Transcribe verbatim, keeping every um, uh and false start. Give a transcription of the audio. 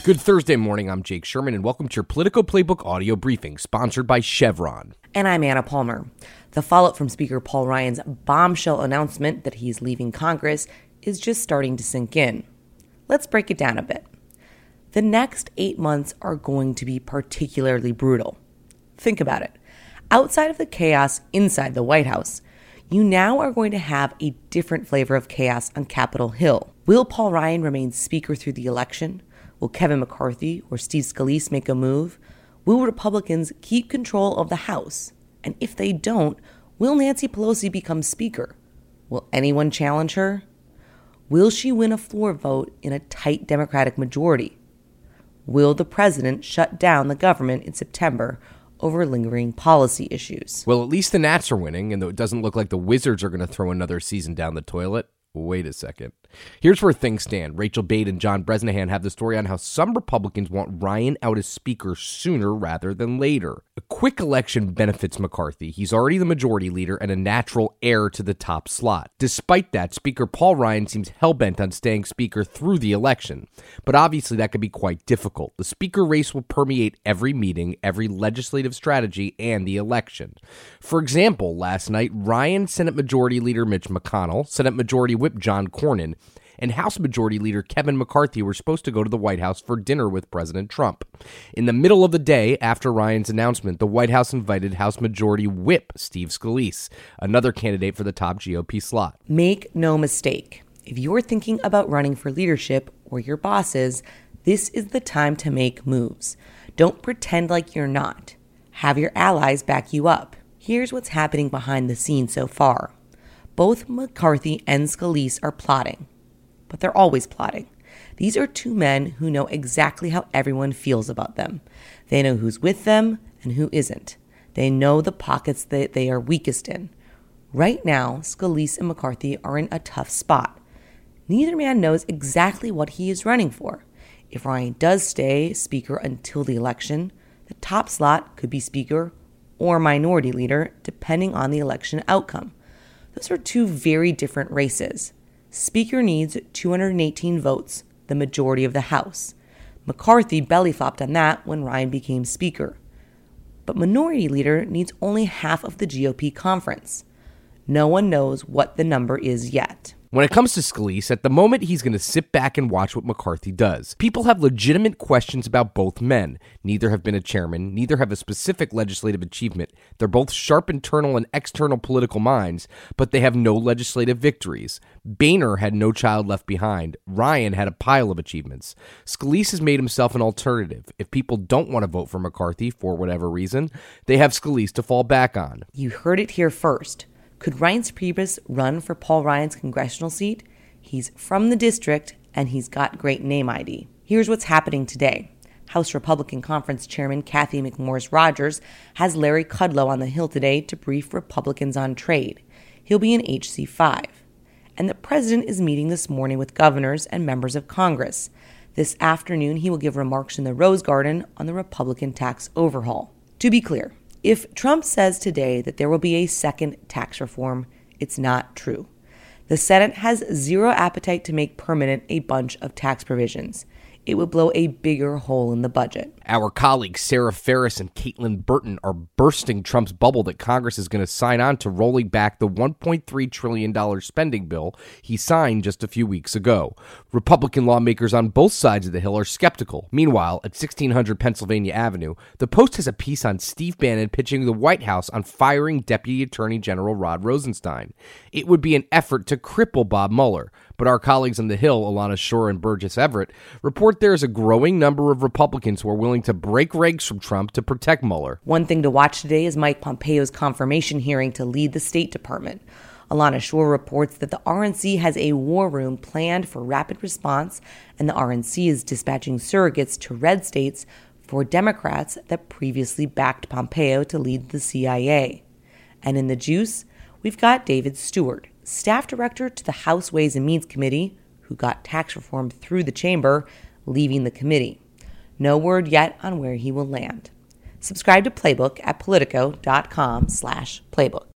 Good Thursday morning, I'm Jake Sherman, and welcome to your Politico Playbook audio briefing, sponsored by Chevron. And I'm Anna Palmer. The fallout from Speaker Paul Ryan's bombshell announcement that he's leaving Congress is just starting to sink in. Let's break it down a bit. The next eight months are going to be particularly brutal. Think about it. Outside of the chaos inside the White House, you now are going to have a different flavor of chaos on Capitol Hill. Will Paul Ryan remain Speaker through the election? Will Kevin McCarthy or Steve Scalise make a move? Will Republicans keep control of the House? And if they don't, will Nancy Pelosi become Speaker? Will anyone challenge her? Will she win a floor vote in a tight Democratic majority? Will the president shut down the government in September over lingering policy issues? Well, at least the Nats are winning, and though it doesn't look like the Wizards are going to throw another season down the toilet, wait a second. Here's where things stand. Rachel Bade and John Bresnahan have the story on how some Republicans want Ryan out as Speaker sooner rather than later. A quick election benefits McCarthy. He's already the majority leader and a natural heir to the top slot. Despite that, Speaker Paul Ryan seems hell-bent on staying Speaker through the election. But obviously that could be quite difficult. The Speaker race will permeate every meeting, every legislative strategy, and the election. For example, last night, Ryan, Senate Majority Leader Mitch McConnell, Senate Majority Whip John Cornyn, and House Majority Leader Kevin McCarthy were supposed to go to the White House for dinner with President Trump. In the middle of the day, after Ryan's announcement, the White House invited House Majority Whip Steve Scalise, another candidate for the top G O P slot. Make no mistake, if you're thinking about running for leadership or your bosses, this is the time to make moves. Don't pretend like you're not. Have your allies back you up. Here's what's happening behind the scenes so far. Both McCarthy and Scalise are plotting. But they're always plotting. These are two men who know exactly how everyone feels about them. They know who's with them and who isn't. They know the pockets that they are weakest in. Right now, Scalise and McCarthy are in a tough spot. Neither man knows exactly what he is running for. If Ryan does stay Speaker until the election, the top slot could be Speaker or Minority Leader, depending on the election outcome. Those are two very different races. Speaker needs two hundred eighteen votes, the majority of the House. McCarthy belly-flopped on that when Ryan became Speaker. But Minority Leader needs only half of the G O P conference. No one knows what the number is yet. When it comes to Scalise, at the moment, he's going to sit back and watch what McCarthy does. People have legitimate questions about both men. Neither have been a chairman. Neither have a specific legislative achievement. They're both sharp internal and external political minds, but they have no legislative victories. Boehner had no child left behind. Ryan had a pile of achievements. Scalise has made himself an alternative. If people don't want to vote for McCarthy for whatever reason, they have Scalise to fall back on. You heard it here first. Could Reince Priebus run for Paul Ryan's congressional seat? He's from the district, and he's got great name I D. Here's what's happening today. House Republican Conference Chairman Cathy McMorris Rodgers has Larry Kudlow on the Hill today to brief Republicans on trade. He'll be in H C five. And the president is meeting this morning with governors and members of Congress. This afternoon, he will give remarks in the Rose Garden on the Republican tax overhaul. To be clear, if Trump says today that there will be a second tax reform, it's not true. The Senate has zero appetite to make permanent a bunch of tax provisions. It would blow a bigger hole in the budget. Our colleagues Sarah Ferris and Caitlin Burton are bursting Trump's bubble that Congress is going to sign on to rolling back the one point three trillion dollars spending bill he signed just a few weeks ago. Republican lawmakers on both sides of the Hill are skeptical. Meanwhile, at sixteen hundred Pennsylvania Avenue, the Post has a piece on Steve Bannon pitching the White House on firing Deputy Attorney General Rod Rosenstein. It would be an effort to cripple Bob Mueller. But our colleagues on the Hill, Alana Shore and Burgess Everett, report there is a growing number of Republicans who are willing to break ranks from Trump to protect Mueller. One thing to watch today is Mike Pompeo's confirmation hearing to lead the State Department. Alana Shore reports that the R N C has a war room planned for rapid response, and the R N C is dispatching surrogates to red states for Democrats that previously backed Pompeo to lead the C I A. And in the juice, we've got David Stewart, staff director to the House Ways and Means Committee, who got tax reform through the chamber, leaving the committee. No word yet on where he will land. Subscribe to Playbook at politico.com slash playbook.